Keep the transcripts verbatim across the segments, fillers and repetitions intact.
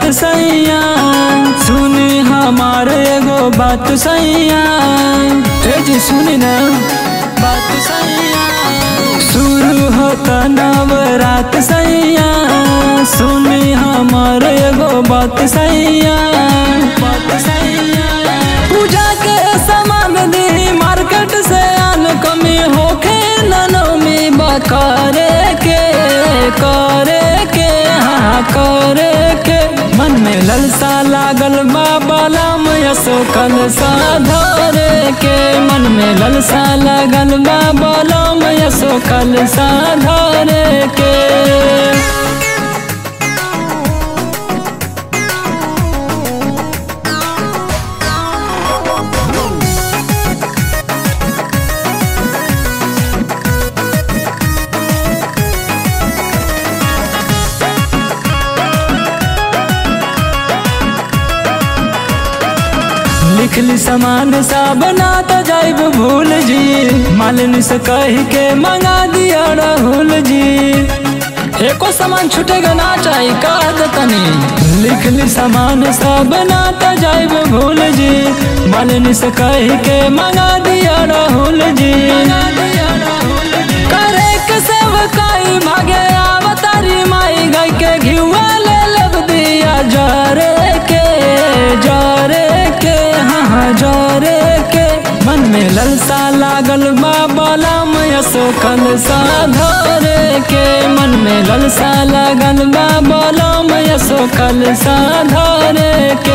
सैया सुनी हमार एगो बात सैया। ए जी सुनी ना बात सैया, शुरू होता नवरात सैया सुनी हमार एगो बात सैया। बात सैया पूजा के सामान दी मार्केट से आन कमी होखे ननमी बकरे के करे के हाँ करे के मन में ललसा लागल बाबालाम यसो कल साधरे के मन में ललसा लागल बाबालाम यसो कल साधरे के। लिखली सामान सा बनाता जाइब भूल जी मालिन से कह के मंगा दिया राहुल जी। एको सामान छूटेगा ना चाहिए कह तनी। लिखली सामान सा बनाता जाइब भूल जी मालिन से कह के मंगा दिया राहुल जी। करे के सेवकाई भागे आवतारी माई गाय के घिवा ले लब दिया जरे के जरे के हाँ जरे के मन में ललसा लागल बाबालाम यसो कल साधरे के मन में ललसा लागल बाबालाम यसो कल साधरे के।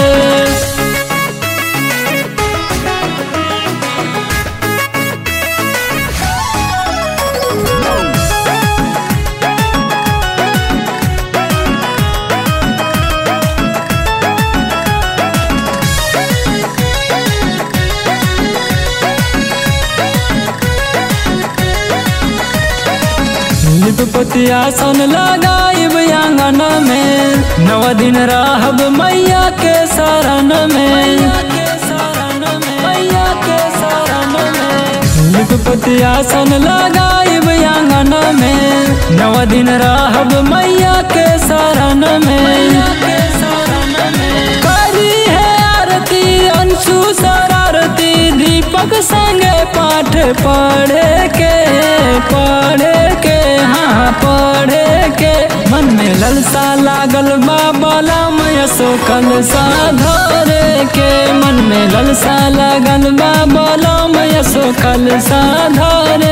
लिपपतिया सन लगाइब आंगन में नव दिन रहब मैया के शरण में। मैया के शरण में लिपपतिया सन लगाइब आंगन में नव दिन रहब मैया के शरण में। करी है आरती अंशु शरारती दीपक संगे पाठ पढ़े के पढ़े के हाँ पढ़े के मन में ललसा लागल बाबालाम यसो कल साधरे के मन में ललसा लागल बाबालाम यसो कल साधरे।